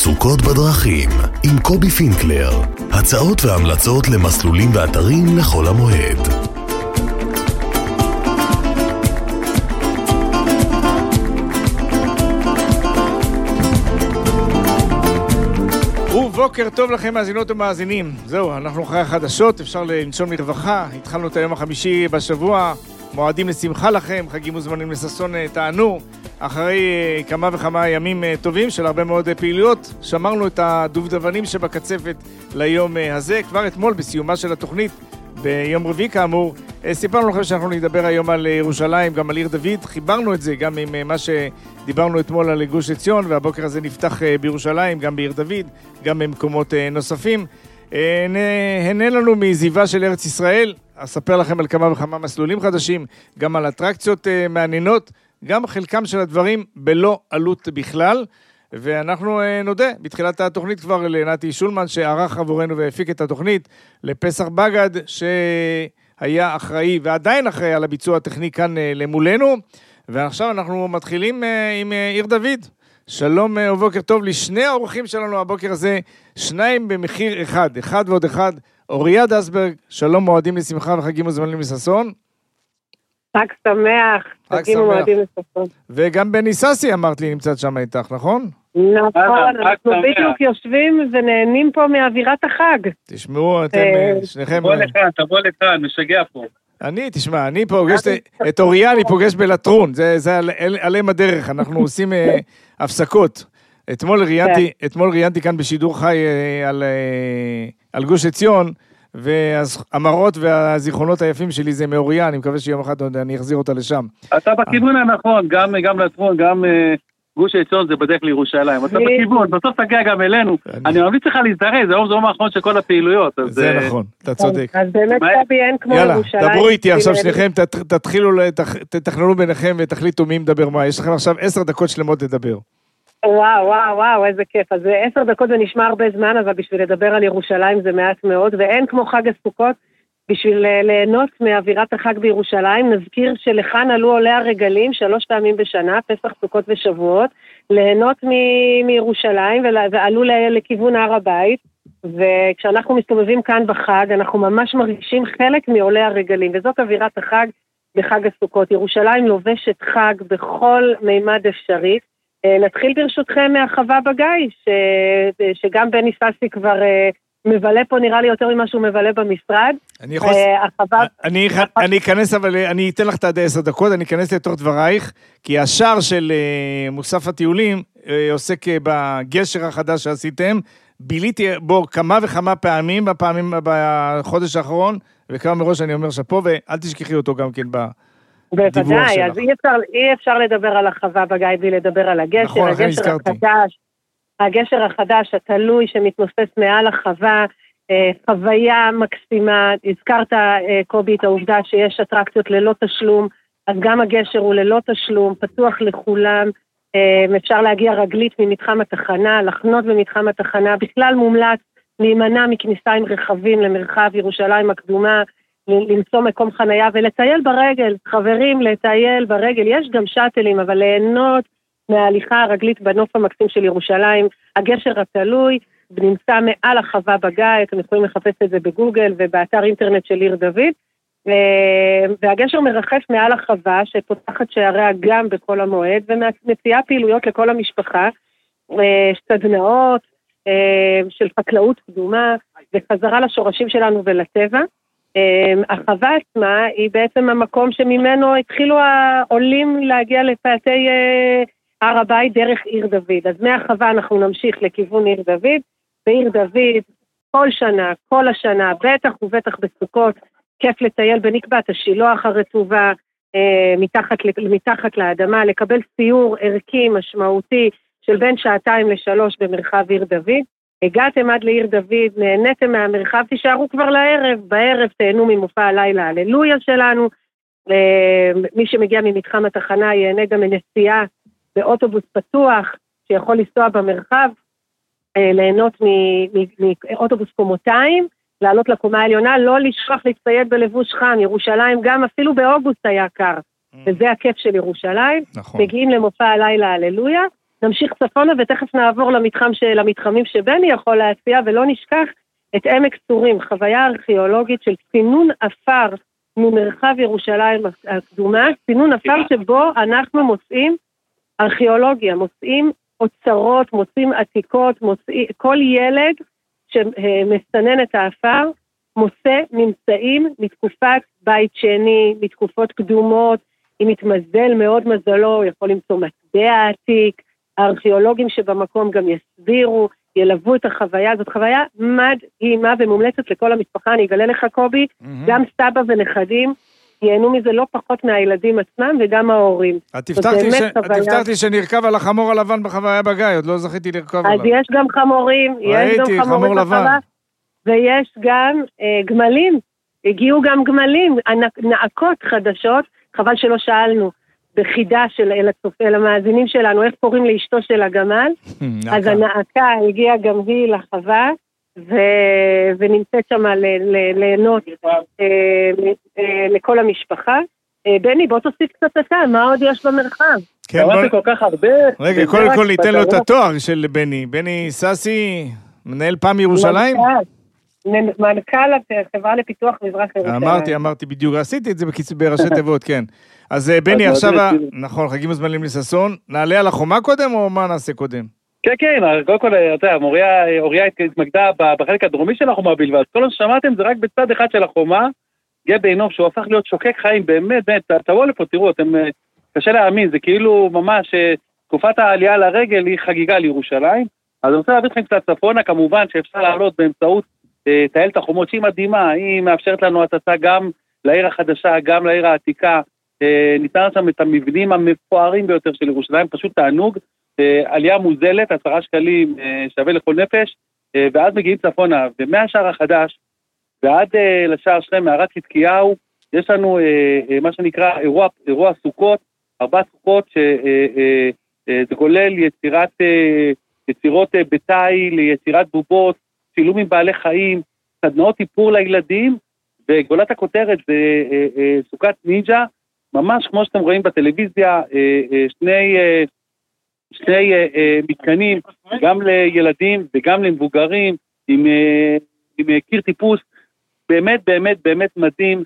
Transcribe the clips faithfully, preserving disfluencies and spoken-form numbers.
סוכות בדרכים עם קובי פינקלר. הצעות והמלצות למסלולים ואתרים לכל המועד. ובוקר טוב לכם מאזינות ומאזינים. זהו, אנחנו אחרי החדשות, אפשר לנשום לרווחה. התחלנו את היום החמישי בשבוע, מועדים לשמחה לכם, חגים מוזמנים לששון תענו. אחרי כמה וכמה ימים טובים של הרבה מאוד פעילויות, שמרנו את הדובדבנים שבקצפת ליום הזה. כבר אתמול בסיומה של התוכנית, ביום רביעי כאמור, סיפרנו לכם שאנחנו נדבר היום על ירושלים, גם על עיר דוד. חיברנו את זה גם עם מה שדיברנו אתמול על גוש עציון, והבוקר הזה נפתח בירושלים, גם בעיר דוד, גם במקומות נוספים. הנה לנו מזיבה של ארץ ישראל, אספר לכם על כמה וכמה מסלולים חדשים, גם על אטרקציות מעניינות, גם חלקם של הדברים בלא עלות בכלל. ואנחנו נודה בתחילת התוכנית כבר לנתי שולמן שערך עבורנו והפיק את התוכנית, לפסח בגד שהיה אחראי ועדיין אחראי על הביצוע הטכני כאן למולנו. ועכשיו אנחנו מתחילים עם עיר דוד. שלום ובוקר טוב לשני האורחים שלנו הבוקר הזה, שניים במחיר אחד, אחד ועוד אחד. אוריה דסברג, שלום, מועדים לשמחה וחגים מוזמנים לששון. חג שמח, חגים ומועדים לששון. וגם בני ססי אמרת לי נמצאת שם איתך, נכון? נכון, אנחנו בדיוק יושבים ונהנים פה מאווירת החג. תשמעו, אתם שניכם... תבוא לכאן, תבוא לכאן, משגע פה. אני, תשמע, אני פוגש את אוריה, אני פוגש בלטרון, זה עליהם הדרך, אנחנו עושים הפסקות. אתמול ראיינתי, אתמול ראיינתי כאן בשידור חי על גוש עציון, והמראות והזיכרונות היפים שלי זה מאוריה, אני מקווה שיום אחד אני אחזיר אותה לשם. אתה בכיוון הנכון, גם לטרון, גם גוש עציון זה בדרך לירושלים, אתה בכיוון, בסוף תגיע גם אלינו, אני ממליץ לך להזדרז, זה היום זום האחרון של כל הפעילויות. זה נכון, אתה צודק. אז באמת קובי אין כמו ירושלים. יאללה, דברו איתי עכשיו שניכם, תתחילו, תתכננו ביניכם ותחליטו מי מדבר מה, יש לכם עכשיו עשר דקות שלמות לדבר. וואו, וואו, וואו, איזה כיף. אז עשר דקות זה נשמע הרבה זמן, אבל בשביל לדבר על ירושלים זה מעט מאוד, ואין כמו חג הסוכות, בשביל ליהנות מאווירת החג בירושלים. נזכיר שלכאן עלו עולי הרגלים שלוש פעמים בשנה, פסח, סוכות ושבועות, ליהנות מ- מירושלים, ועלו לכיוון הר הבית, וכשאנחנו מסתובבים כאן בחג, אנחנו ממש מרגישים חלק מעולי הרגלים, וזאת אווירת החג בחג הסוכות. ירושלים לובשת חג בכל מימד אפשרי. נתחיל ברשותכם מהחווה בגיא, ש... שגם בני ססי כבר מבלה פה, נראה לי יותר ממה שהוא מבלה במשרד. אני יכול... החווה... אני, אני אכנס, אבל אני אתן לך את עד עשר דקות, אני אכנס לתוך דברייך, כי השער של מוסף הטיולים עוסק בגשר החדש שעשיתם, ביליתי בו כמה וכמה פעמים, בפעמים, בחודש האחרון, וכמה מראש אני אומר שפה, ואל תשכחי אותו גם כן ב... בוודאי, אז אי אפשר, אי אפשר לדבר על החווה בגיא בלי לדבר על הגשר. נכון, הגשר החדש, הגשר החדש התלוי שמתנוסס מעל החווה, חוויה מקסימה. הזכרת קובי את העובדה שיש אטרקציות ללא תשלום, אז גם הגשר הוא ללא תשלום, פתוח לכולם. אפשר להגיע רגלית ממתחם התחנה, לחנות במתחם התחנה, בכלל מומלץ להימנע מכניסה עם רכבים למרחב ירושלים הקדומה, למצוא מקום חנייה ולטייל ברגל. חברים, לטייל ברגל, יש גם שטלים, אבל ליהנות מההליכה הרגלית בנוף המקסים של ירושלים. הגשר התלוי נמצא מעל החווה בגיא, אתם יכולים לחפש את זה בגוגל ובאתר אינטרנט של עיר דוד, והגשר מרחף מעל החווה שפותחת שעריה גם בכל המועד, ומציעה פעילויות לכל המשפחה, סדנאות של חקלאות קדומה וחזרה לשורשים שלנו ולטבע. החווה עצמה היא בעצם המקום שממנו התחילו העולים להגיע לפאתי הר הבית דרך עיר דוד. אז מהחווה אנחנו נמשיך לכיוון עיר דוד. בעיר דוד כל שנה, כל השנה, בטח ובטח בסוכות, כיף לטייל בנקבת השילוח הרטובה, מתחת, מתחת לאדמה, לקבל סיור ערכי משמעותי של בין שעתיים לשלוש במרחב עיר דוד. הגעתם עד לעיר דוד, נהניתם מהמרחב, תישארו כבר לערב, בערב תהנו ממופע הלילה הללויה שלנו. מי שמגיע ממתחם התחנה ייהנה גם מנסיעה באוטובוס פתוח שיכול לנסוע במרחב, ליהנות מאוטובוס קומותיים, לעלות לקומה העליונה, לא לשכוח להצטייד בלבוש חם. ירושלים גם אפילו באוגוסט היה קר, וזה הכיף של ירושלים. נכון. מגיעים למופע הלילה הללויה, נמשיך צפונה ותכף נעבור למתחם של, למתחמים שבני יכול להציע, ולא נשכח את עמק צורים, חוויה ארכיאולוגית של צינון אפר ממרחב ירושלים הקדומה, צינון אפר שבו אנחנו מוצאים ארכיאולוגיה, מוצאים אוצרות, מוצאים עתיקות, מוצאים, כל ילד שמסנן את האפר, מוצא ממצאים מתקופת בית שני, מתקופות קדומות, אם מתמזל מאוד מזלו, יכול למצוא מטבע עתיק, הארכיאולוגים שבמקום גם יסבירו, ילוו את החוויה, זאת חוויה מדהימה ומומלצת לכל המשפחה, אני אגלה לך קובי, mm-hmm. גם סבא ונכדים, ייהנו מזה לא פחות מהילדים עצמם וגם ההורים. את הבטחת לי שנרכב על החמור הלבן בחוויה בגיא, עוד לא זכיתי לרכב עליו. אז יש גם חמורים, יש גם חמור לבן. ויש גם אה, גמלים, הגיעו גם גמלים, נעקות חדשות, חבל שלא שאלנו בחידה של אל הצופה, אל המאזינים שלנו, איך קוראים לאשתו של הגמל, אז הנעקה הגיעה גם היא לחווה, ו... ונמצאת שם ליהנות לכל המשפחה. בני, בוא תוסיף קצת אתה, מה עוד יש במרחב? כן, בוא... כל כך הרבה. רגע, קודם כל ניתן לו את התואר של בני. בני ססי, מנהל פעם ירושלים? מנכ"ל החברה לפיתוח מזרח ירושלים. אמרתי, אמרתי בדיוק, עשיתי את זה בראשי תיבות, כן. אז בני, עכשיו, נכון, חגים הזמנים לססון, נעלה על החומה קודם או מה נעשה קודם? כן, כן, קודם כל, אתה יודע, אוריה התמקדה בחלק הדרומי של החומה בלבד, כל מה ששמעתם זה רק בצד אחד של החומה, גאה בעינוב שהוא הפך להיות שוקק חיים, באמת, באמת, תבואו לפה, תראו, אתם, קשה להאמין, זה כאילו ממש, תקופת העלייה לרגל היא חגיגה לירושלים, אז אני רוצה להביא לכם קצת צפונה, כמובן שאפשר לעלות באמצעות טיילת החומות, שהיא מדהימה, היא מאפשרת לנו הצצה גם לעיר החדשה, גם לעיר העתיקה, ניתן שם את המבנים המפוארים ביותר של ירושלים, פשוט תענוג, עלייה מוזלת, עשרה שקלים שווה לכל נפש, ואז מגיעים צפונה, ומהשער החדש, ועד לשער שלהם, מערת צדקיהו, יש לנו מה שנקרא אירוע, אירוע סוכות, ארבע סוכות, שזה כולל יצירת, יצירות בתאי, ליצירת בובות, צילום עם בעלי חיים, סדנאות טיפור לילדים, וגולת הכותרת זה סוכת נינג'ה, ממש כמו שאתם רואים בטלוויזיה, שני, שני מתקנים, גם לילדים וגם למבוגרים, עם, עם קיר טיפוס, באמת באמת באמת מדהים,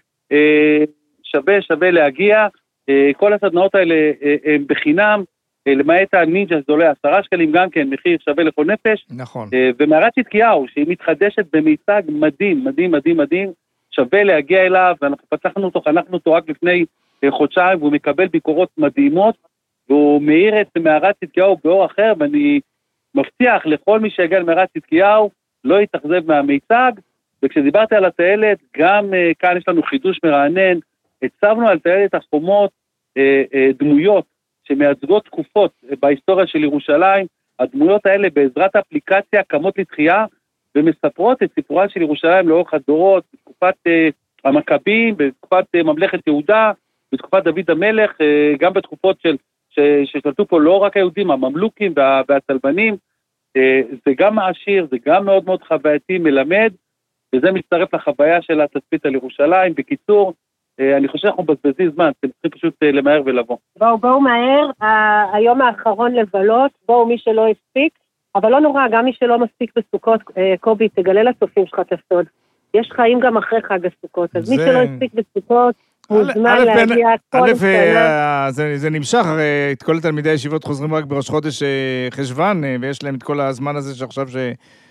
שווה שווה להגיע, כל הסדנאות האלה הם בחינם, למעט הנינג'ה זה עולה עשרה שקלים, גם כן מחיר שווה לכל נפש, נכון. ומערת צדקיהו, שהיא מתחדשת במיצג מדהים, מדהים, מדהים, מדהים, שווה להגיע אליו, ואנחנו פתחנו אותו, חנכנו אותו רק לפני חודשיים, והוא מקבל ביקורות מדהימות, והוא מאיר את מערת צדקיהו באור אחר, ואני מבטיח לכל מי שיגיע למערת צדקיהו, לא יתאכזב מהמיצג, וכשדיברתי על הטיילת, גם uh, כאן יש לנו חידוש מרענן, הצבנו על טיילת החומות uh, uh, דמויות שמייצגות תקופות uh, בהיסטוריה של ירושלים, הדמויות האלה בעזרת אפליקציה קמות לתחייה, ומספרות את סיפורה של ירושלים לאורך הדורות, בתקופת uh, המכבים, בתקופת uh, ממלכת יהודה, בתקופת דוד המלך, uh, גם בתקופות של, ש, ששלטו פה לא רק היהודים, הממלוכים וה, והצלבנים, uh, זה גם מעשיר, זה גם מאוד מאוד חווייתי, מלמד, וזה מצטרף לחוויה של התצפית על ירושלים. בקיצור, אני חושב שאנחנו מבזבזים זמן, אתם צריכים פשוט למהר ולבוא. בואו, בואו מהר, היום האחרון לבלות, בואו מי שלא הספיק, אבל לא נורא, גם מי שלא מספיק בסוכות, קובי, תגלה לצופים שלך את הסוד. יש חיים גם אחרי חג הסוכות, אז מי שלא הספיק בסוכות, מוזמן להגיע כל שנה. זה נמשך, הרי את כל תלמידי הישיבות חוזרים רק בראש חודש חשבן, ויש להם את כל הזמן הזה שעכשיו ש...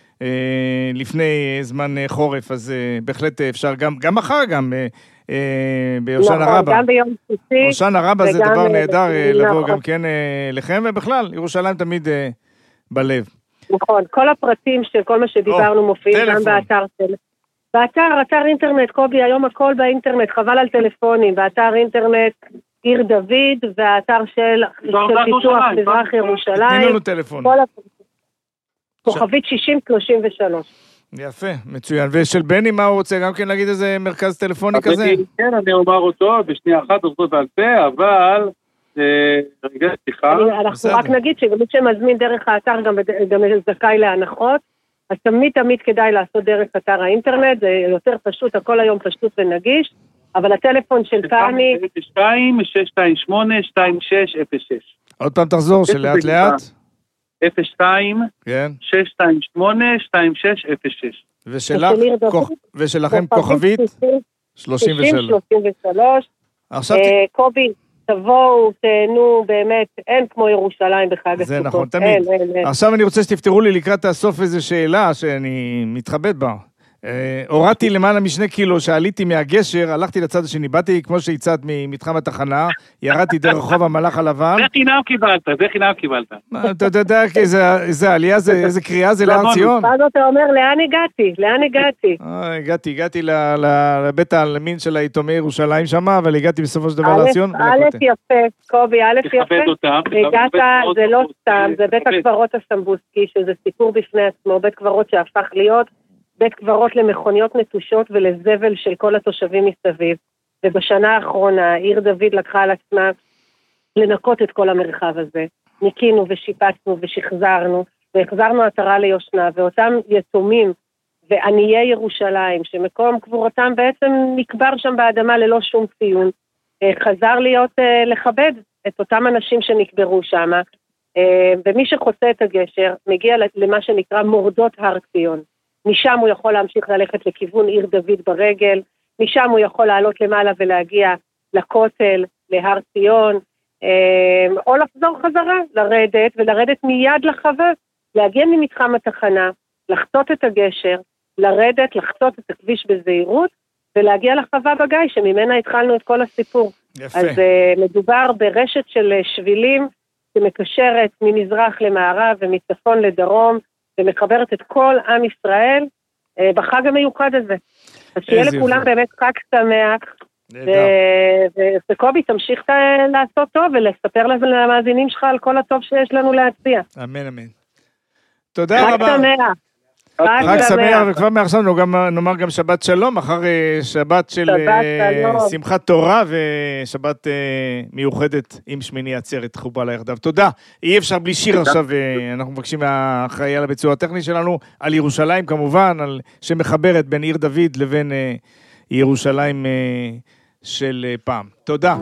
לפני זמן חורף, אז בהחלט אפשר גם, גם מחר גם ביושן הרבה. גם ביום שישי. יושן הרבה זה דבר נהדר לבוא גם כן לכם, ובכלל, ירושלים תמיד בלב. נכון, כל הפרטים של כל מה שדיברנו מופיעים גם באתר של... באתר, אתר אינטרנט, קובי, היום הכל באינטרנט, חבל על טלפונים, באתר אינטרנט עיר דוד, והאתר של פיתוח מזרח ירושלים. תני לנו טלפון. כוכבית שישים שלושים ושלוש. יפה, מצוין. ושל בני, מה הוא רוצה? גם כן להגיד איזה מרכז טלפוני כזה? כן, אני אומר אותו, בשנייה אחת עובדות על פה, אבל... רגע, סליחה. אנחנו רק נגיד שמי שמזמין דרך האתר גם זכאי להנחות, אז תמיד תמיד כדאי לעשות דרך אתר האינטרנט, זה יותר פשוט, הכל היום פשוט ונגיש, אבל הטלפון של פעמי... שתיים שש שתיים שמונה שתיים שש אפס שש. עוד פעם תחזור, שלאט לאט. אפס שתיים שש שתיים שמונה שתיים שש אפס שש. ושלכם כוכבית? שלושים ושלוש. קובי, תבואו, תהנו, באמת, אין כמו ירושלים בחג הסוכות. זה נכון, תמיד. עכשיו אני רוצה שתפתרו לי לקראת הסוף איזו שאלה שאני מתחבט בה. הורדתי למעלה משני קילו, שעליתי מהגשר, הלכתי לצד השני, באתי כמו שהצעת ממתחם התחנה, ירדתי דרך רחוב המלאך הלבן. זה חינם קיבלת, זה חינם קיבלת. אתה יודע איזה עלייה, איזה קריאה זה להר ציון? אז אתה אומר, לאן הגעתי? לאן הגעתי? הגעתי, הגעתי לבית העלמין של היתומי ירושלים שם, אבל הגעתי בסופו של דבר להר ציון. א' יפה, קובי, א' יפה. הגעת, זה לא סתם, זה בית הקברות הסמבוסקי, שזה סיפור בפני עצמו, בית קברות שהפך להיות בית קברות למכוניות נטושות ולזבל של כל התושבים מסביב. ובשנה האחרונה, עיר דוד לקחה על עצמה לנקות את כל המרחב הזה. ניקינו ושיפצנו ושחזרנו, והחזרנו עטרה ליושנה, ואותם יתומים ועניי ירושלים, שמקום קבורתם בעצם נקבר שם באדמה ללא שום ציון, חזר להיות לכבד את אותם אנשים שנקברו שם, ומי שחוצה את הגשר מגיע למה שנקרא מורדות הר ציון. משם הוא יכול להמשיך ללכת לכיוון עיר דוד ברגל, משם הוא יכול לעלות למעלה ולהגיע לכותל, להר ציון, או לחזור חזרה, לרדת ולרדת מיד לחווה, להגיע ממתחם התחנה, לחצות את הגשר, לרדת, לחצות את הכביש בזהירות, ולהגיע לחווה בגיא, שממנה התחלנו את כל הסיפור. יפה. אז uh, מדובר ברשת של שבילים, שמקשרת ממזרח למערב ומצפון לדרום, ומחברת את כל עם ישראל uh, בחג המיוחד הזה. אז שיהיה לכולם באמת חג שמח, וקובי תמשיך לעשות טוב, ולספר למאזינים שלך על כל הטוב שיש לנו להציע. אמן, אמן. תודה רבה. חג שמח. חג שמח, וכבר מעכשיו נאמר גם שבת שלום, אחר שבת של שמחת תורה, ושבת מיוחדת עם שמיני עצרת חובה ליחדיו. תודה. אי אפשר בלי שיר עכשיו, אנחנו מבקשים מהאחראי על הביצוע הטכני שלנו, על ירושלים כמובן, שמחברת בין עיר דוד לבין ירושלים של פעם. תודה.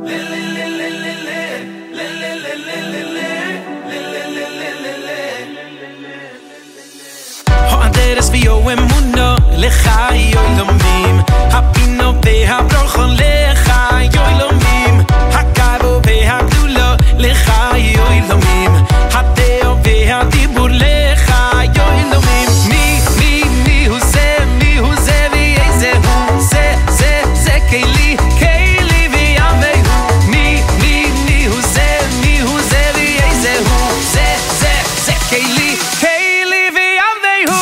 Deres vi o emuno lechai yolomim hapino ve habrochon lechai yolomim hakavo ve habdulo lechai yolomim hateo ve hadibur lechai yolomim mi mi mi hu ze mi hu ze vi ze hu ze ze ze keili keili vi amehu mi mi mi hu ze mi hu ze vi ze hu ze ze ze keili keili vi amehu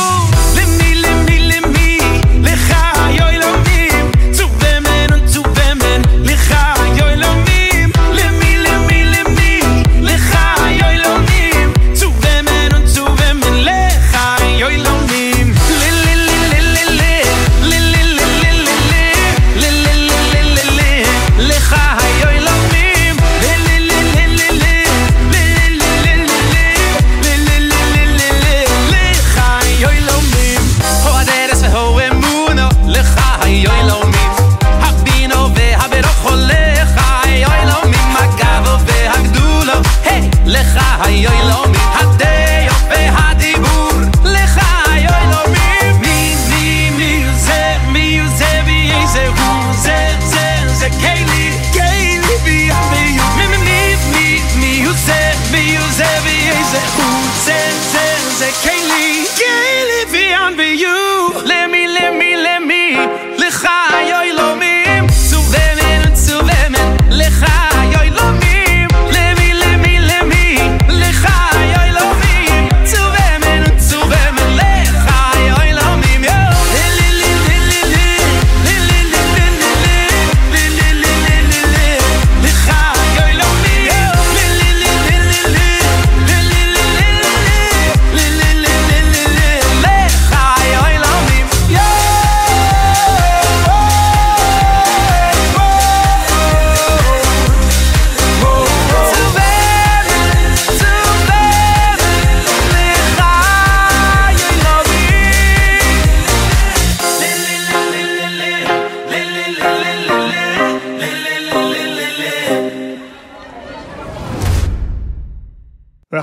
Oy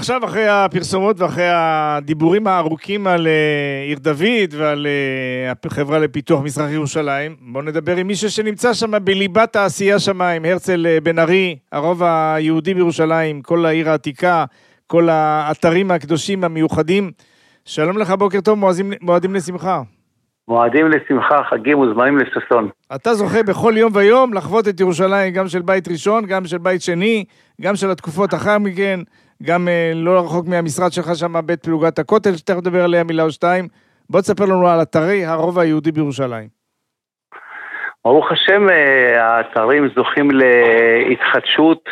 ועכשיו אחרי הפרסומות ואחרי הדיבורים הארוכים על עיר דוד ועל החברה לפיתוח מזרח ירושלים, בואו נדבר עם מישהו שנמצא שם בליבת העשייה שם, עם הרצל בן ארי, הרוב היהודי בירושלים, כל העיר העתיקה, כל האתרים הקדושים המיוחדים. שלום לך, בוקר טוב, מועדים, מועדים לשמחה. מועדים לשמחה, חגים וזמנים לששון. אתה זוכה בכל יום ויום לחוות את ירושלים, גם של בית ראשון, גם של בית שני, גם של התקופות אחר מכן, גם אה, לא רחוק מהמשרד שלך שם, בית פלוגת הכותל, שתכף נדבר עליה מילה או שתיים. בוא תספר לנו על אתרי הרובע היהודי בירושלים. ברוך השם, האתרים זוכים להתחדשות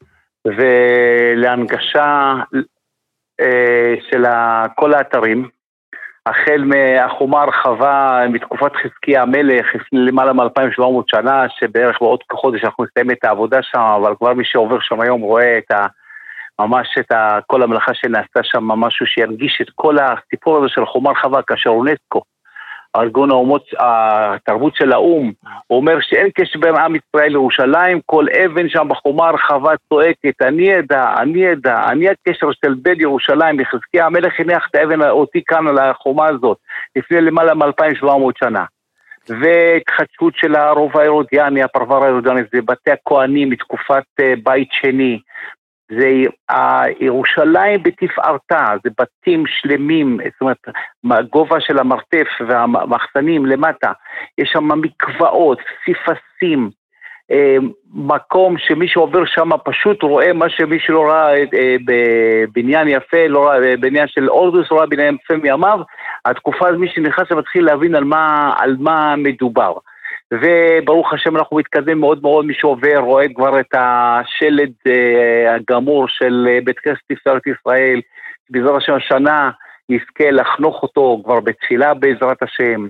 ולהנגשה אה, של כל האתרים. החל מהחומה הרחבה מתקופת חזקיה המלך, למעלה מ-אלפיים ושבע מאות שנה, שבערך בעוד כחודש אנחנו נסיים את העבודה שם, אבל כבר מי שעובר שם היום רואה את ה, ממש את ה, כל המלאכה שנעשתה שם, משהו שירגיש את כל הסיפור הזה של חומה הרחבה, כאשר אונסקו, ארגון האומות, התרבות של האום, הוא אומר שאין קשר בין עם ישראל לירושלים, כל אבן שם בחומה הרחבה צועקת, אני ידע, אני ידע, אני הקשר של בין ירושלים, לחזקיה המלך הניח את האבן אותי כאן על החומה הזאת, לפני למעלה מ-אלפיים ושבע מאות שנה. והתחדשות של הרובע ההרודיאני, הפרבר ההרודיאני, זה בתי הכהנים מתקופת בית שני, זה ירושלים בתפארתה, זה בתים שלמים, זאת אומרת, הגובה של המרתף והמחסנים למטה, יש שם מקוואות, סיפסים, מקום שמי שעובר שם פשוט רואה מה שמי שלא ראה בבניין יפה, לא ראה בבניין של אורדוס, לא ראה בניין יפה מימיו, התקופה הזו מי שנכנס ומתחיל להבין על מה, על מה מדובר. וברוך השם אנחנו מתקדם מאוד מאוד, מי שעובר רואה כבר את השלד uh, הגמור של uh, בית כנסת תפארת ישראל, בעזרת השם השנה נזכה לחנוך אותו כבר בתחילה בעזרת השם,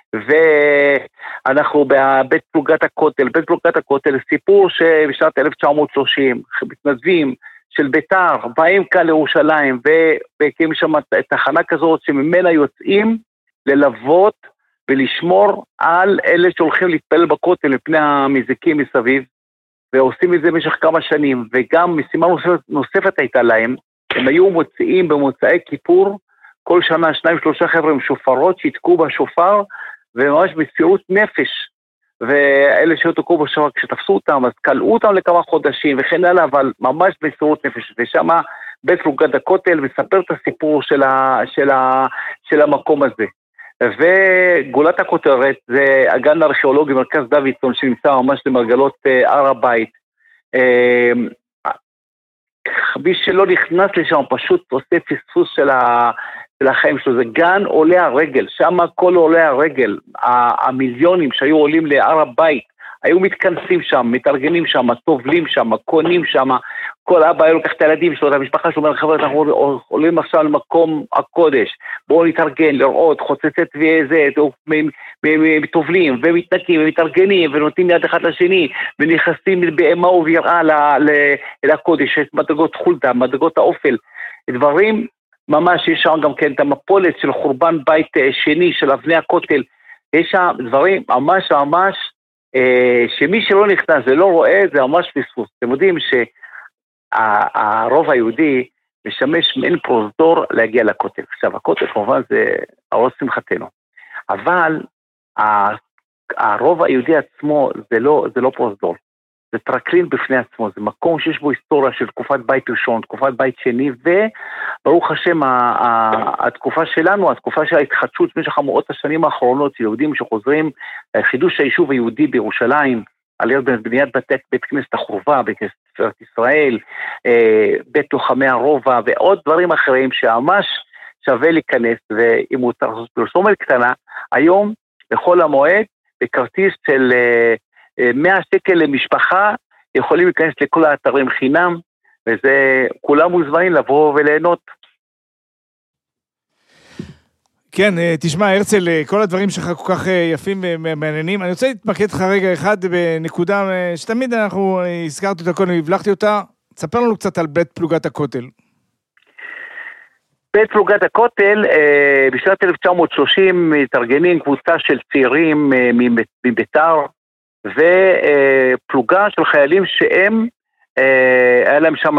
ואנחנו בבית פלוגת הכותל, בית פלוגת הכותל, סיפור שבשנת אלף תשע מאות שלושים, מתנדבים של ביתר, באים כאן לירושלים, והקים שם תחנה כזאת שממנה יוצאים ללוות, ולשמור על אלה שהולכים להתפלל בכותל מפני המזיקים מסביב, ועושים את זה במשך כמה שנים, וגם משימה נוספת, נוספת הייתה להם, הם היו מוציאים במוצאי כיפור, כל שנה שניים שלושה חבר'ה עם שופרות שהתקעו בשופר, וממש מסירות נפש, ואלה שהתקעו בשופר, כשתפסו אותם, אז קלעו אותם לכמה חודשים, וכן הלאה, אבל ממש מסירות נפש, ושם בית פלוגת הכותל, מספר את הסיפור של, ה, של, ה, של המקום הזה. וגולת הכותרת זה הגן הארכיאולוגי מרכז דוידסון שנמצא ממש למרגלות הר הבית. מי שלא נכנס לשם פשוט עושה פספוס של, ה, של החיים שלו, זה גן עולה הרגל, שם הכל עולה הרגל, המיליונים שהיו עולים להר הבית היו מתכנסים שם, מתארגנים שם, טובלים שם, קונים שם, כל אבא היה לוקח את הילדים שלו, את המשפחה שלו, אומר חבר'ה, אנחנו עולים עכשיו למקום הקודש, בואו נתארגן, לראות, חוצצת וזה, טובלים, ומתנקים, ומתארגנים, ונותנים יד אחד לשני, ונכנסים באמה וביראה לקודש, מדרגות חולדה, מדרגות האופל, דברים, ממש יש שם גם כן את המפולת של חורבן בית שני, של אבני הכותל, יש שם דברים ממש ממש, שמי שלא נכנס ולא רואה, זה ממש פספוס. אתם יודעים שהרוב היהודי משמש מעין פרוזדור להגיע לכותל. עכשיו, הכותל כמובן זה הראש שמחתנו. אבל הרוב היהודי עצמו זה לא, זה לא פרוזדור. זה טרקלין בפני עצמו, זה מקום שיש בו היסטוריה של תקופת בית ראשון, תקופת בית שני, וברוך השם, התקופה שלנו, התקופה של ההתחדשות במשך מאות השנים האחרונות, יהודים שחוזרים, חידוש היישוב היהודי בירושלים, על יד בניית בית, בית כנסת החורבה, בית כנסת תפארת ישראל, בית לוחמי הרובע, ועוד דברים אחרים שממש שווה להיכנס, ואם הוא צריך לעשות פרסומת קטנה, היום, בכל המועד, בכרטיס של מאה שקל למשפחה, יכולים להיכנס לכל האתרים חינם, וזה, כולם מוזמנים לבוא וליהנות. כן, תשמע, הרצל, כל הדברים שלך כל כך יפים ומעניינים. אני רוצה להתמקד לך רגע אחד בנקודה שתמיד אנחנו הזכרתי אותה קודם, הבלחתי אותה. תספר לנו קצת על בית פלוגת הכותל. בית פלוגת הכותל, בשנת אלף תשע מאות שלושים מתארגנים קבוצה של צעירים מביתר, ופלוגה של חיילים שהם היה להם שם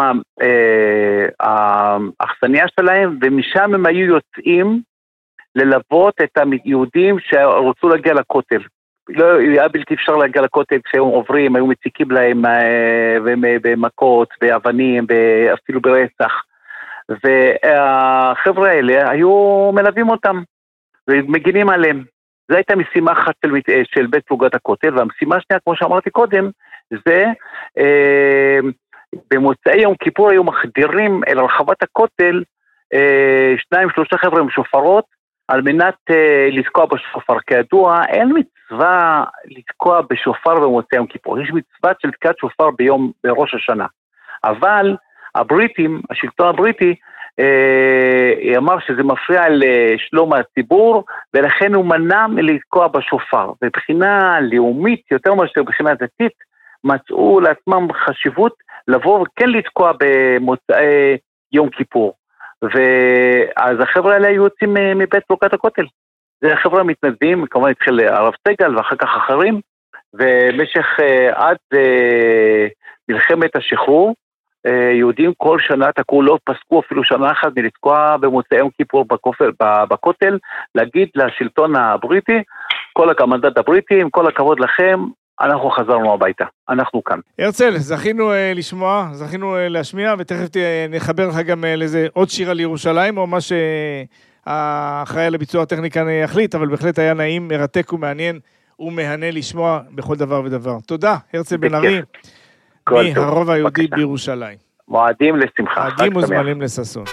האכסניה שלהם, ומשם הם היו יוצאים ללוות את היהודים שרצו להגיע לכותל. לא היה בלתי אפשר להגיע לכותל כשהם עוברים, היו מציקים להם במכות, באבנים, אפילו ברצח. והחבר'ה האלה היו מלווים אותם ומגינים עליהם. זו הייתה משימה אחת של, של בית פלוגת הכותל, והמשימה השנייה, כמו שאמרתי קודם, זה אה, במוצאי יום כיפור היו מחדירים אל רחבת הכותל אה, שניים שלושה חבר'ה עם שופרות, על מנת אה, לתקוע בשופר. כידוע, אין מצווה לתקוע בשופר במוצאי יום כיפור, יש מצווה של תקיעת שופר ביום, בראש השנה. אבל הבריטים, השלטון הבריטי, אה, אמר שזה מפריע לשלום הציבור, ולכן הוא מנע מלתקוע בשופר. ובחינה לאומית, יותר מאשר בחינה דתית, מצאו לעצמם חשיבות לבוא וכן לתקוע במוצאי יום כיפור. ואז החבר'ה האלה היו יוצאים מבית פלוגת הכותל. זה החבר'ה המתנדבים, כמובן התחיל הרב סגל ואחר כך אחרים, ובמשך עד מלחמת השחרור, יהודים כל שנה תקעו, לא פסקו אפילו שנה אחת מלתקוע במוצאי יום כיפור בכותל, להגיד לשלטון הבריטי, כל הקמנדט הבריטי, עם כל הכבוד לכם, אנחנו חזרנו הביתה, אנחנו כאן. הרצל, זכינו uh, לשמוע, זכינו uh, להשמיע, ותכף uh, נחבר לך גם uh, לזה עוד שיר על ירושלים, או מה שהאחראי לביצוע הטכניקה יחליט, אבל בהחלט היה נעים, מרתק ומעניין, ומהנה לשמוע בכל דבר ודבר. תודה, הרצל בן ארי, מהרובע היהודי בירושלים. מועדים לשמחה. מועדים וזמנים לששון.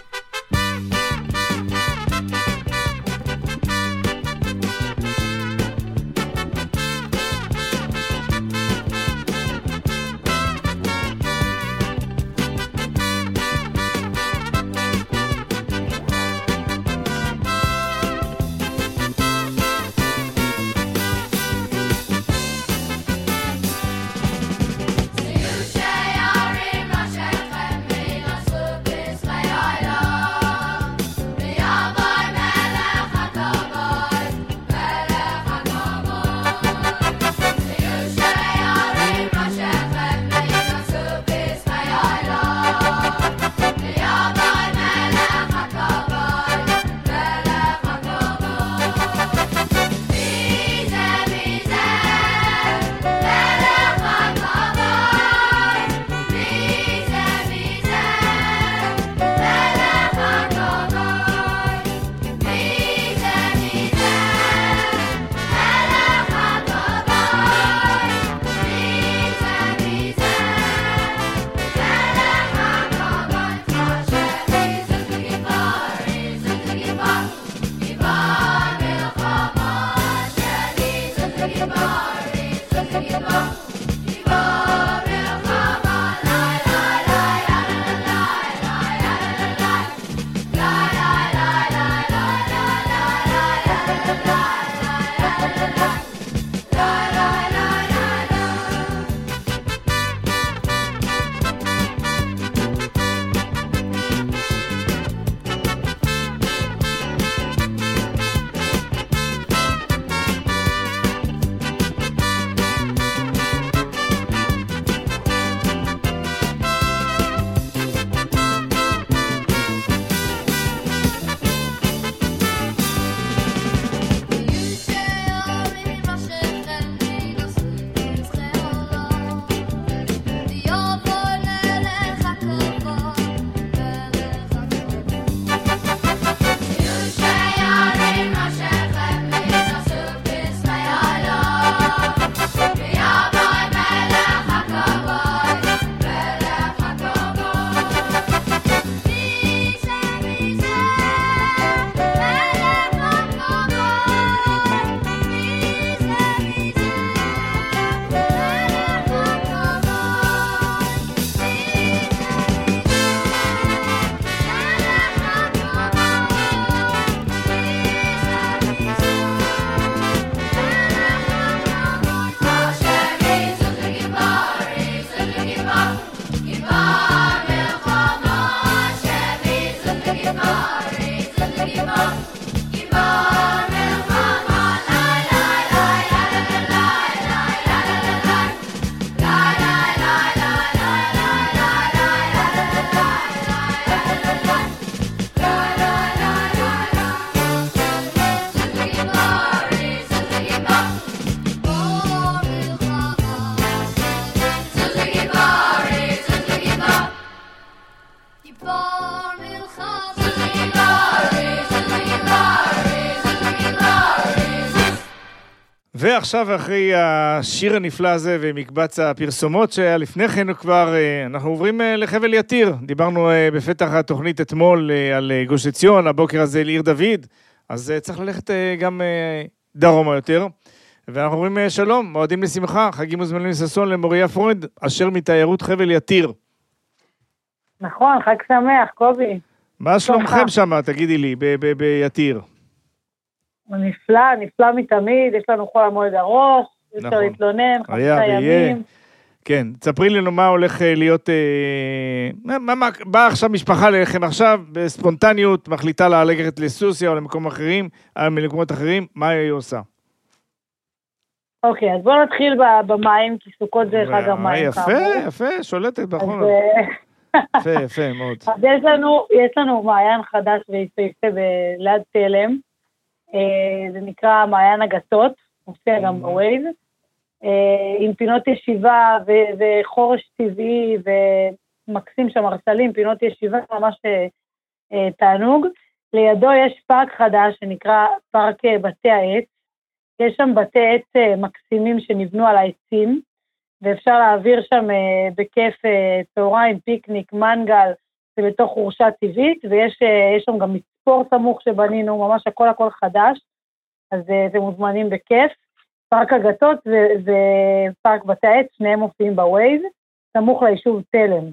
ועכשיו אחרי השיר הנפלא הזה ומקבץ הפרסומות שהיה לפני כן כבר, אנחנו עוברים לחבל יתיר. דיברנו בפתח התוכנית אתמול על גוש עציון, הבוקר הזה לעיר דוד, אז צריך ללכת גם דרומה יותר. ואנחנו אומרים שלום, מועדים לשמחה, חגים וזמנים לששון למוריה פרויד, אשר מתיירות חבל יתיר. נכון, חג שמח, קובי. מה שלומכם שם, תגידי לי, ביתיר? נפלא, נפלא מתמיד, יש לנו חול המועד ארוך, יש לנו להתלונן, חמישה ימים. כן, תספרי לנו מה הולך להיות, באה עכשיו משפחה לכם עכשיו, בספונטניות, מחליטה לה ללכת לסוסיה או למקום אחרים, למקומות אחרים, מה היא עושה? אוקיי, אז בואו נתחיל במים, כי סוכות זה חג המים. יפה, יפה, שולטת בחול. יפה, יפה, מאוד. אז יש לנו מעיין חדש ויפה ליד תלם, זה נקרא מעיין הגתות, מופיע גם בווייז, עם פינות ישיבה וחורש טבעי ומקסים שם ארסלים, פינות ישיבה, ממש תענוג. לידו יש פארק חדש שנקרא פארק בתי העץ, יש שם בתי עץ מקסימים שנבנו על העצים, ואפשר להעביר שם בכיף צהריים, פיקניק, מנגל, זה בתוך חורשה טבעית, ויש שם גם מצפור סמוך שבנינו, ממש הכל הכל חדש, אז אתם מוזמנים בכיף. פארק הגתות ופארק בתי העץ, שניהם מופיעים בווייז, סמוך ליישוב תלם.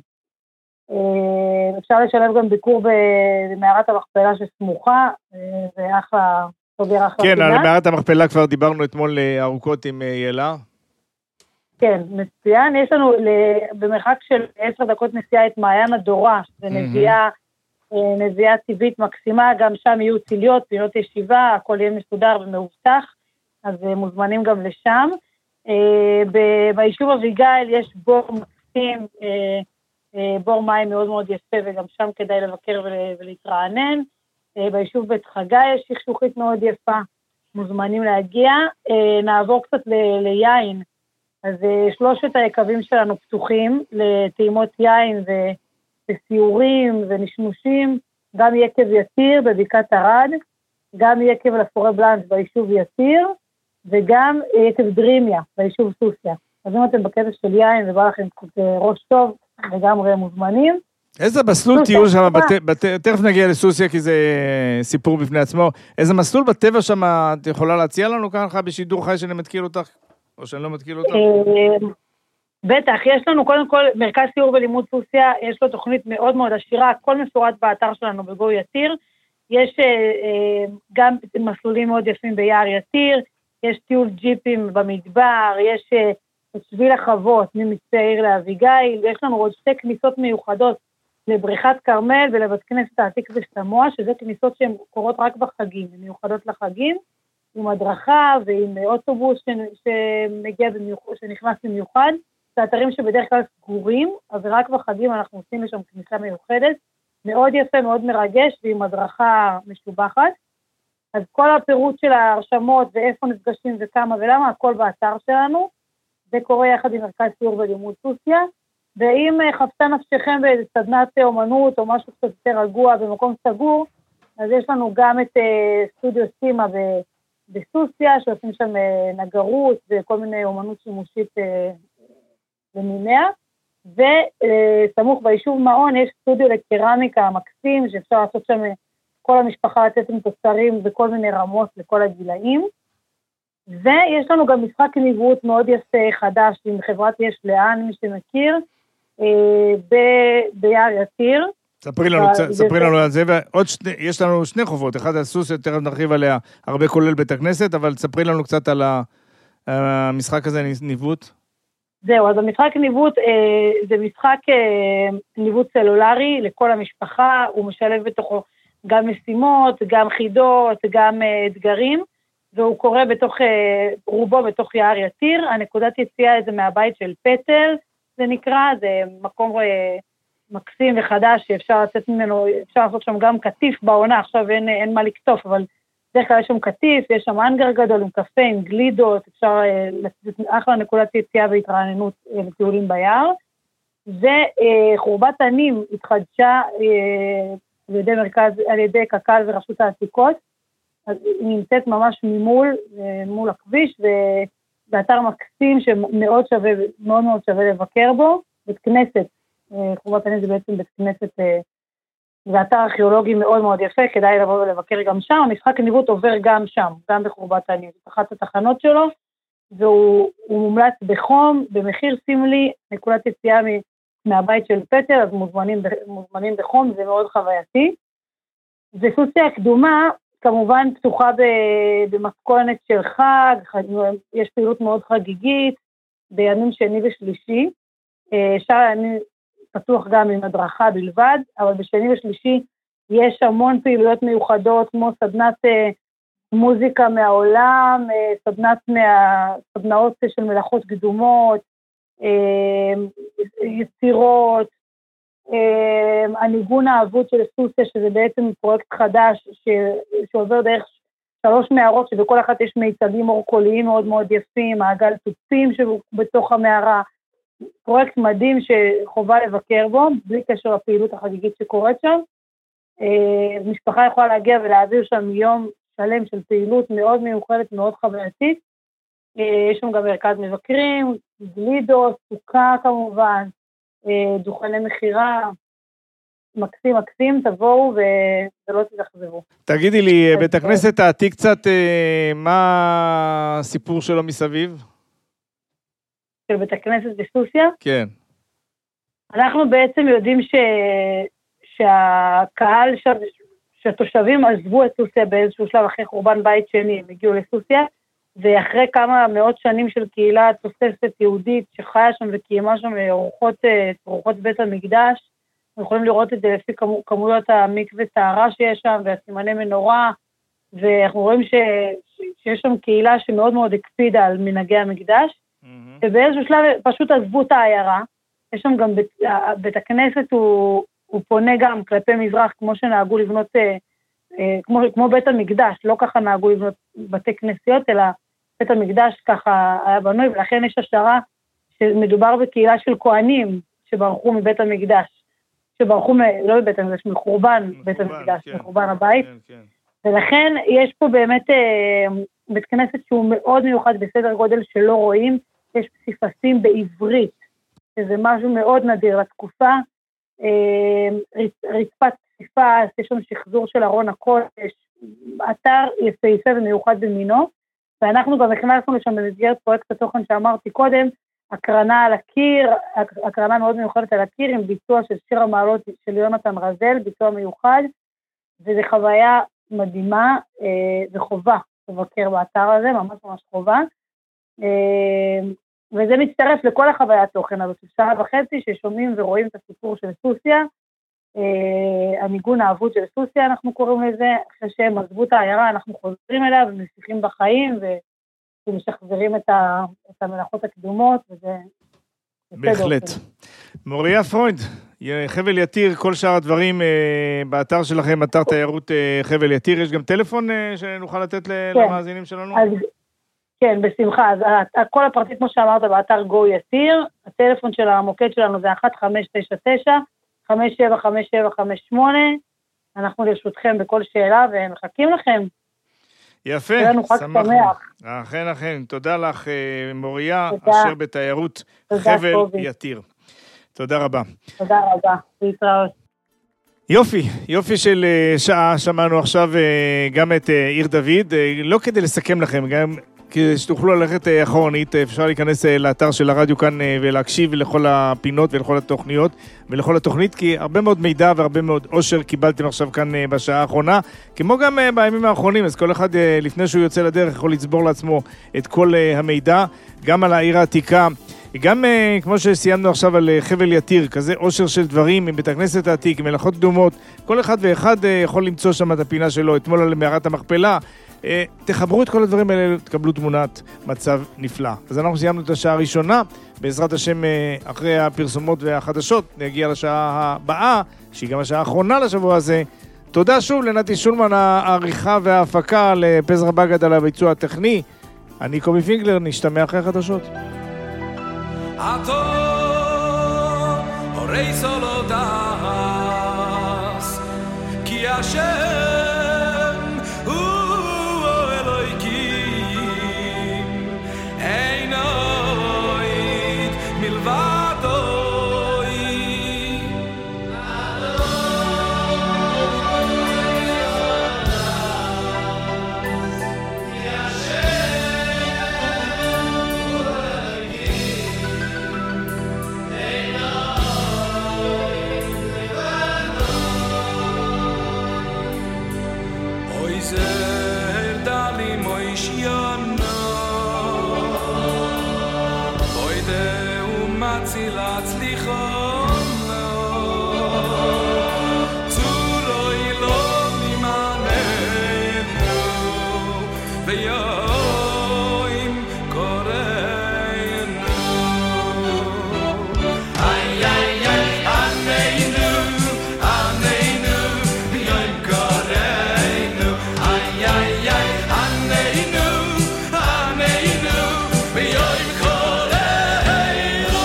אפשר לשלב גם ביקור במערת המכפלה שסמוכה, זה אחלה, סוגר אחלה כן, פינה. על מערת המכפלה כבר דיברנו אתמול ארוכות עם ילה. כן, מצוין. יש לנו במרחק של עשר דקות נסיעה את מעיין הדורה, זה נביאה, נביאה טבעית מקסימה, גם שם יהיו ציליות, פינות ישיבה, הכל יהיה מסודר ומאובטח, אז מוזמנים גם לשם. ביישוב אביגיל יש בור מקסים, בור מים מאוד מאוד יפה, וגם שם כדאי לבקר ולהתרענן. ביישוב בית חגי יש שכשוכית מאוד יפה, מוזמנים להגיע. נעבור קצת ליין, אז שלושת היקבים שלנו פתוחים לטעימות יין וסיורים ונשמושים, גם יקב יתיר בבקעת ערד, גם יקב לפורי בלנס ביישוב יתיר, וגם יקב דרימיה ביישוב סוסיה. אז אם אתם בקטע של יין ובא לכם ראש טוב, לגמרי מוזמנים. איזה מסלול טיול שם, תכף נגיע לסוסיה כי זה סיפור בפני עצמו, איזה מסלול בטבע שם את יכולה להציע לנו ככה בשידור חי שאני מתקיל אותך? או שאני לא מתקיל אותך? בטח, יש לנו קודם כל מרכז סיור ולימוד סוסיה, יש לו תוכנית מאוד מאוד עשירה, הכל מפורט באתר שלנו בגו יתיר, יש גם מסלולים מאוד יפים ביער יתיר, יש טיול ג'יפים במדבר, יש שביל החוות ממצפה העיר לאביגיל, יש לנו עוד שתי כניסות מיוחדות לבריכת כרמל ולבית כנסת העתיק וסמוע, שזה כניסות שהן קורות רק בחגים, הן מיוחדות לחגים, עם הדרכה ועם אוטובוס שמגיע במיוחד, שנכנס במיוחד, זה אתרים שבדרך כלל סגורים, אז רק בחגים אנחנו עושים לשם כניסה מיוחדת, מאוד יפה, מאוד מרגש, ועם הדרכה משובחת. אז כל הפירוט של ההרשמות ואיפה נפגשים וכמה ולמה, הכל באתר שלנו, זה קורה יחד עם מרכז סיור ולימוד סוסיה, ואם חפצה נפשכם באיזה סדנת אומנות או משהו קצת יותר רגוע במקום סגור, אז יש לנו גם את סטודיו סימה בסוסיה, שעושים שם נגרות וכל מיני אומנות שימושית למיניה, וסמוך ביישוב מעון יש סטודיו לקרמיקה המקסים, שאפשר לעשות שם כל המשפחה לצאת עם תוצרים וכל מיני רמות לכל הגילאים, ויש לנו גם משחק ניווט מאוד יפה חדש עם חברת יש לאן, מי שמכיר, ביער יתיר. ספרי לנו, ספרי לנו על זה, ועוד שני, יש לנו שני חובות, אחד על סוס, יותר נרחיב עליה, הרבה כולל בית הכנסת, אבל ספרי לנו קצת על המשחק הזה, ניווט. זהו, אז המשחק ניווט, זה משחק ניווט סלולרי לכל המשפחה, הוא משלב בתוכו גם משימות, גם חידות, גם אתגרים, והוא קורה בתוך, רובו בתוך יער יתיר, הנקודת יציאה זה מהבית של פטל, זה נקרא, זה מקום מקסים וחדש, שאפשר לצאת ממנו, אפשר לעשות שם גם כתיף בעונה, עכשיו אין, אין מה לקטוף, אבל בדרך כלל יש שם כתיף, יש שם אנגר גדול עם קפה, עם גלידות, אפשר לצאת אחלה נקודת יציאה והתרעננות לטיולים ביער, וחורבת תנים התחדשה על ידי מרכז, על ידי קק"ל ורשות העתיקות, אז היא נמצאת ממש ממול, מול הכביש, וזה אתר מקסים שמאוד שווה, מאוד מאוד שווה לבקר בו, בית כנסת, חורבת תנית זה בעצם בית כנסת, זה אתר ארכיאולוגי מאוד מאוד יפה, כדאי לבוא ולבקר גם שם, המשחק ניווט עובר גם שם, גם בחורבת תנית, זאת אחת התחנות שלו, והוא מומלץ בחום, במחיר סמלי, נקודת יציאה מהבית של פטר, אז מוזמנים, מוזמנים בחום, זה מאוד חווייתי. וסוסיה הקדומה, כמובן פתוחה במתכונת של חג, יש פעילות מאוד חגיגית, בימים שני ושלישי, שאר הימים פתוח גם עם הדרכה בלבד, אבל בשני ושלישי יש המון פעילויות מיוחדות, כמו סדנת מוזיקה מהעולם, סדנת מה, סדנאות של מלאכות קדומות, יצירות, הניגון האבוד של סוסיה, שזה בעצם פרויקט חדש שעובר דרך שלוש מערות, שבכל אחת יש מיצגים אורקוליים מאוד מאוד יפים, מעגל תופים שבתוך המערה, פרויקט מדהים שחובה לבקר בו, בלי קשר לפעילות החגיגית שקורית שם. משפחה יכולה להגיע ולהעביר שם יום שלם של פעילות מאוד מיוחדת, מאוד חווייתית. יש שם גם מרכז מבקרים, גלידות, סוכה כמובן, דוכני מחירה, מקסים מקסים, תבואו ולא תתאכזבו. תגידי לי, בית הכנסת תעתיק קצת, מה הסיפור שלו מסביב? של בית הכנסת בסוסיה? כן. אנחנו בעצם יודעים ש... שהקהל, ש... שהתושבים עזבו את סוסיה באיזשהו שלב אחרי חורבן בית שני, הם הגיעו לסוסיה, ואחרי כמה מאות שנים של קהילה תוספת יהודית שחיה שם וקיימה שם ארוחות, ארוחות בית המקדש, אנחנו יכולים לראות את זה לפי כמויות המקווה טהרה שיש שם, והסימני מנורה, ואנחנו רואים ש... שיש שם קהילה שמאוד מאוד הקפידה על מנהגי המקדש, mm-hmm. ובאיזשהו שלב פשוט עזבו את העיירה, יש שם גם בית, בית הכנסת הוא, הוא פונה גם כלפי מזרח, כמו שנהגו לבנות, כמו, כמו בית המקדש, לא ככה נהגו לבנות בתי כנסיות, אלא בית המקדש ככה היה בנוי, ולכן יש השערה שמדובר בקהילה של כהנים שברחו מבית המקדש, שברחו מ, לא מבית המקדש, מחורבן מחורבן, בית המקדש, כן. מחורבן הבית, כן, כן. ולכן יש פה באמת אה, בית כנסת שהוא מאוד מיוחד בסדר גודל שלא רואים, יש פסיפסים בעברית, שזה משהו מאוד נדיר לתקופה, אה, רצפת פסיפס, יש שם שחזור של ארון הקודש, אתר יפהפה ומיוחד במינו, ואנחנו גם הכנסנו לשם במסגרת פרויקט התוכן שאמרתי קודם, הקרנה על הקיר, הקרנה מאוד מיוחדת על הקיר, עם ביצוע של שיר המעלות של יונתן רזל, ביצוע מיוחד, וזו חוויה מדהימה אה, וחובה לבקר באתר הזה, ממש ממש חובה, אה, וזה מצטרף לכל החוויה התוכן הזאת, שעה וחצי ששומעים ורואים את הסיפור של סוסיה, אה, הניגון האבוד של סוסיה אנחנו קוראים לזה, אחרי שהם עזבו את העיירה אנחנו חוזרים אליו וממשיכים בחיים ומשחזרים את, ה, את המלאכות הקדומות, וזה... בהחלט. מוריה פרויד, חבל יתיר, כל שאר הדברים אה, באתר שלכם, אתר תיירות אה, חבל יתיר, יש גם טלפון אה, שנוכל לתת ל- כן. למאזינים שלנו? אז, כן, בשמחה, אז כל הפרטים כמו שאמרת באתר גו יתיר, הטלפון של המוקד שלנו זה אחת חמש תשע תשע חמש שבע חמש שבע חמש שמונה, אנחנו לרשותכם בכל שאלה ומחכים לכם. יפה, שמחנו. אכן, אכן, תודה לך מוריה, תודה. אשר בתיירות חבל קובי. יתיר. תודה רבה. תודה רבה, להתראות. יופי, יופי של שעה, שמענו עכשיו גם את עיר דוד, לא כדי לסכם לכם, גם כדי שתוכלו ללכת אחורנית, אפשר להיכנס לאתר של הרדיו כאן ולהקשיב לכל הפינות ולכל התוכניות ולכל התוכנית, כי הרבה מאוד מידע והרבה מאוד עושר קיבלתם עכשיו כאן בשעה האחרונה, כמו גם בימים האחרונים, אז כל אחד לפני שהוא יוצא לדרך יכול לצבור לעצמו את כל המידע, גם על העיר העתיקה, גם כמו שסיימנו עכשיו על חבל יתיר, כזה עושר של דברים עם בית הכנסת העתיק, עם מלאכות קדומות, כל אחד ואחד יכול למצוא שם את הפינה שלו, אתמול על מערת המכפלה, תחברו את כל הדברים האלה, תקבלו תמונת מצב נפלא. אז אנחנו סיימנו את השעה הראשונה, בעזרת השם אחרי הפרסומות והחדשות, נגיע לשעה הבאה, שהיא גם השעה האחרונה לשבוע הזה. תודה שוב לנתי שולמן, העריכה וההפקה, לפזרה בגד על הביצוע הטכני. אני קובי פינקלר, נשתמע אחרי חדשות. הורי סולודס, כי השם הוא zer dali moishiono Oide umatzilat lichono Tzuroi lo mimanenu Veyoim koreinu Ay, ay, ay, aneinu, aneinu Veyoim koreinu Ay, ay, ay, aneinu, aneinu Veyoim koreinu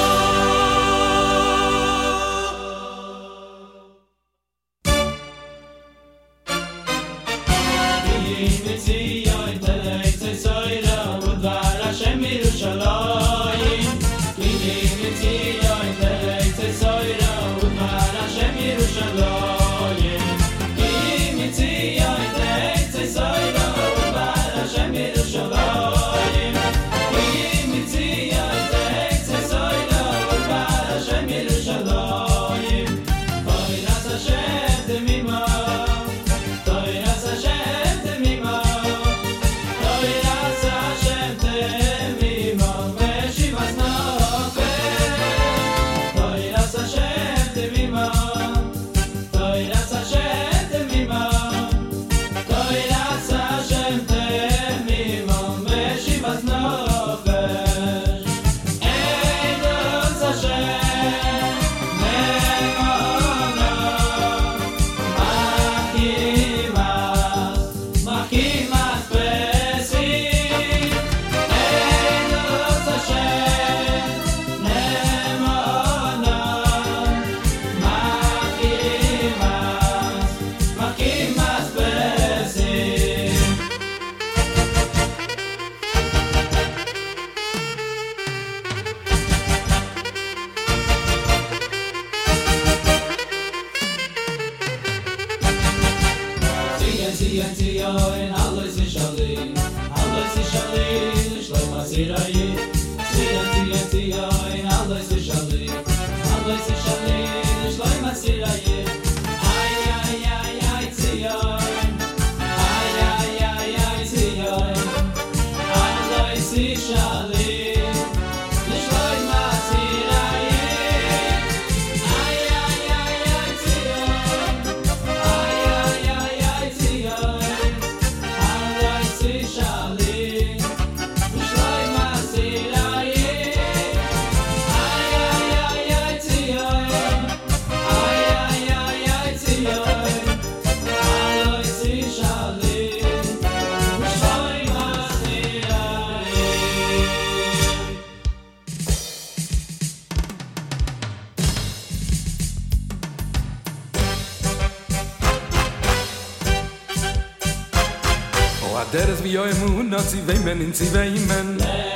Deres vi oi mun not zi veimen in zi veimen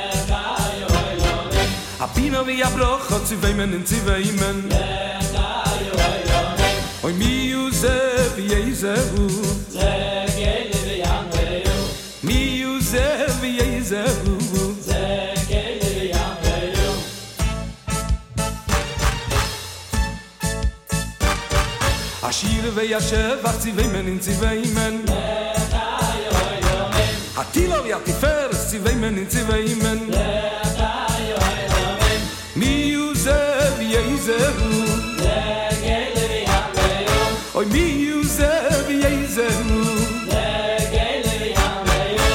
Apino vi abroch zi veimen in zi veimen Oi mi Yosef Yezevu Zegele vi anveu Mi Yosef Yezevu Zegele vi anveu Ashir ve yashev zi veimen in zi veimen Atilo vi atifer zi veimen in zi veimen Mi Yosef Yezevu Zegele vi anveu Oi mi Yosef Yezevu Zegele vi anveu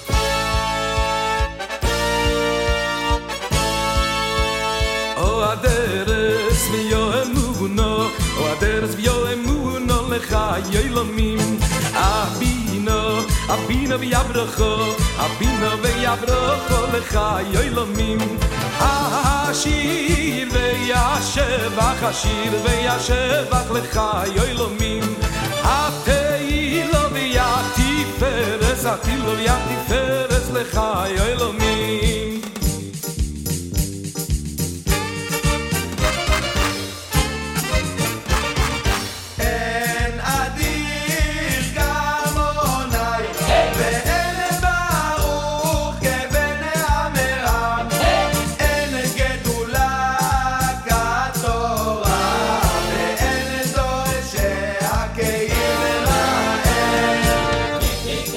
O aderes vi yo emuno O aderes vi yo emuno lecha yoilomim Abino Abino vi abrocho Abino vi abrocho lecha yoilomim Ashir ve yashevach Ashir ve yashevach lecha yoilomim Ateilo vi atiferes Atilo vi atiferes lecha yoilomim Kick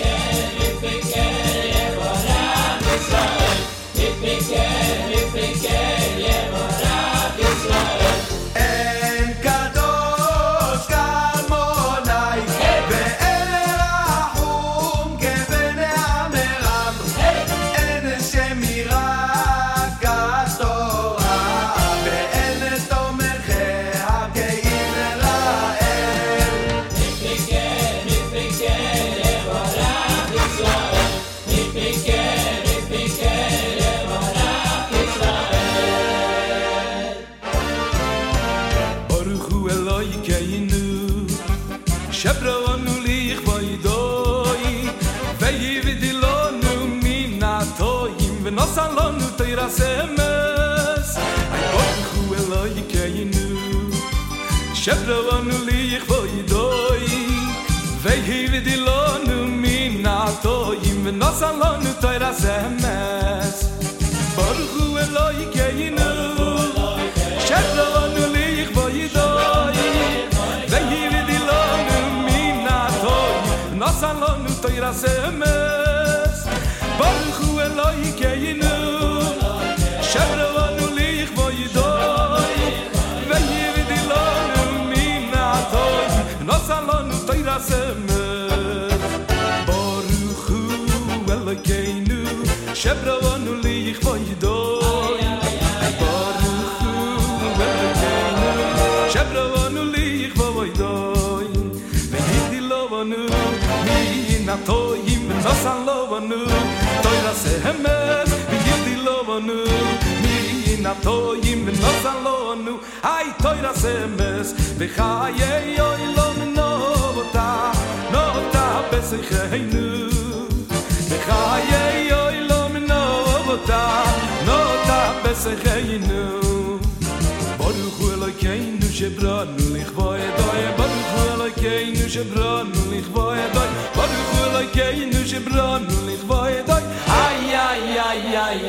semes ay bochu eloy keinu shebron li khoydoy vey hivid lonu minatoym nasalonu toyra semes bochu eloy keinu shebron li khoydoy vey hivid lonu minatoym nasalonu toyra semes bochu eloy keinu shebron li khoydoy vey hivid lonu minatoym nasalonu toyra semes bochu eloy keinu shebron li khoydoy bochu eloy keinu shebron li khoydoy vey hivid lonu minatoym nasalonu toyra semes vey hivid lonu minatoym nasalonu ay toyra semes vey khaye yoy lon nota nota besekhaynu vey khaye yoy lon nota nota besekhaynu baruch elokeinu shebranu lichvoy doy baruch elokeinu shebranu lichvoy doy baruch elokeinu shebranu lichvoy doy ay ay ay ay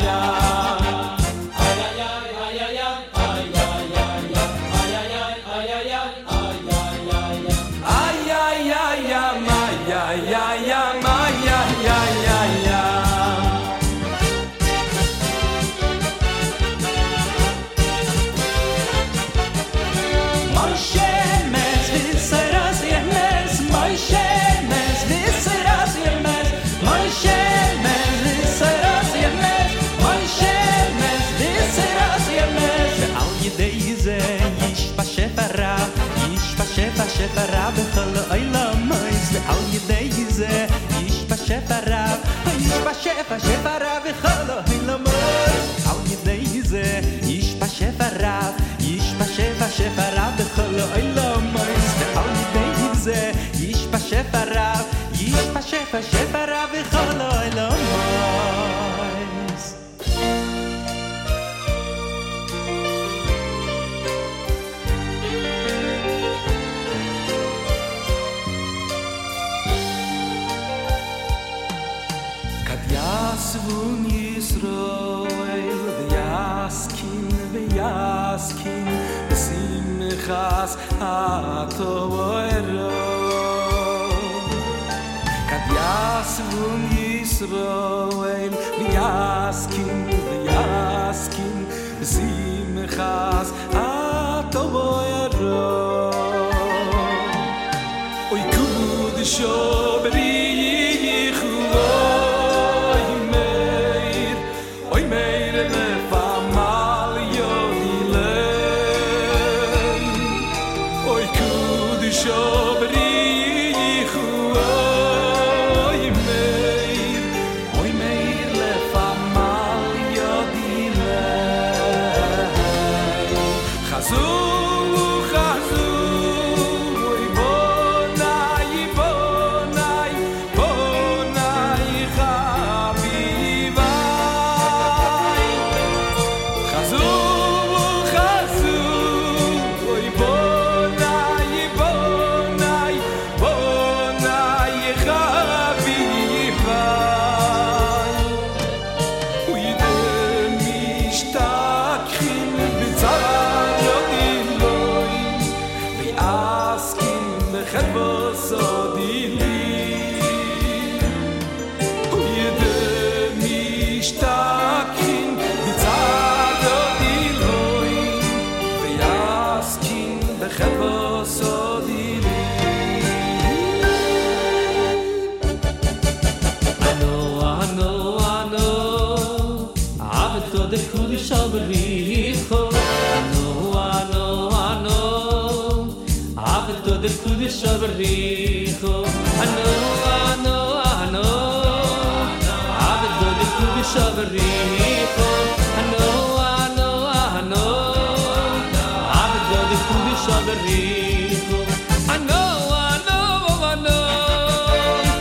שפרה בכל העולם ועל ידי זה יש בשפרה יש בשפרה שפרה בכל העולם על ידי זה יש בשפרה יש בשפרה שפרה בכל העולם ועל ידי זה יש בשפרה יש בשפרה שפרה בכל העולם Svun Yisroel v'yaskin v'yaskin v'simchas ha'tovero Kad yasvun Yisroel v'yaskin v'yaskin v'simchas ha'tovero Oy kudisho b'riyichu Shabaricho, ano, ano, ano, Abdo de Kubi Shabaricho, ano, ano, ano, Abdo de Kubi Shabaricho, ano, ano, ano,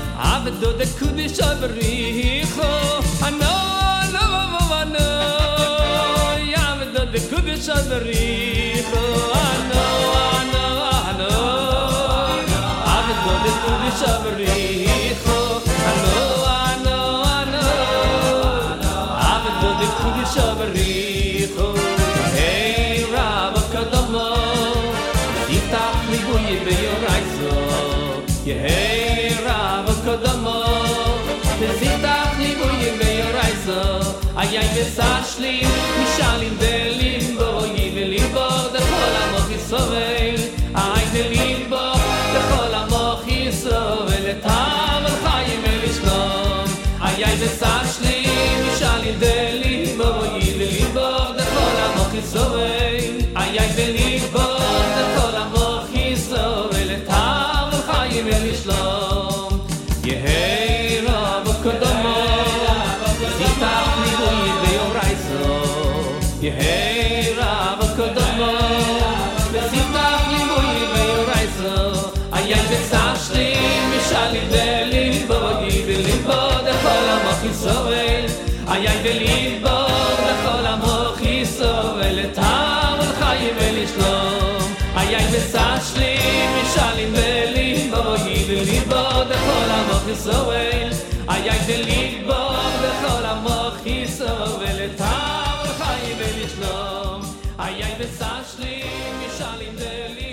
Abdo de Kubi Shabaricho, ano, ano, ano. Shabaricho Ano, Ano, Ano Avet Godel Kudi Shabaricho Ano, Ano, Ano Avet Godel Kudi Shabaricho Hey, Rabba Kadamo Yiftach Libuyi Beyoraizo Hey, Rabba Kadamo Yiftach Libuyi Beyoraizo Ayay Besashlim Mishalim Delimbo Yivelimbo Dechol Amoch Yisrael Ay Delimbo Dechol Amoch Yisrael Etam Al Chayim El Ishlom Ayay Besashlim Mishalim Delimbo Yivelimbo Dechol Amoch Yisrael Ayay Delimbo Dechol Amoch Yisrael Etam Al Chayim El Ishlom Yehei Rabba Kodamo Yiftach Libuyi Beyoraizo Yehei Rabba Kodamo Yiftach Libuyi Beyoraizo Ayay Besashlim Mishalim Delimbo Yivelimbo Dechol Amoch Yisrael Ayay Delimbo Dechol Amoch Yisrael Etam Al Chayim El Ishlom Ayay Besashlim Mishalim Delimbo Yivelimbo Dechol Amoch Yisrael Ayay Delimbo Dechol Amoch Yisrael Etam Al Chayim El Ishlom Ayay Besashlim Mishalim Delimbo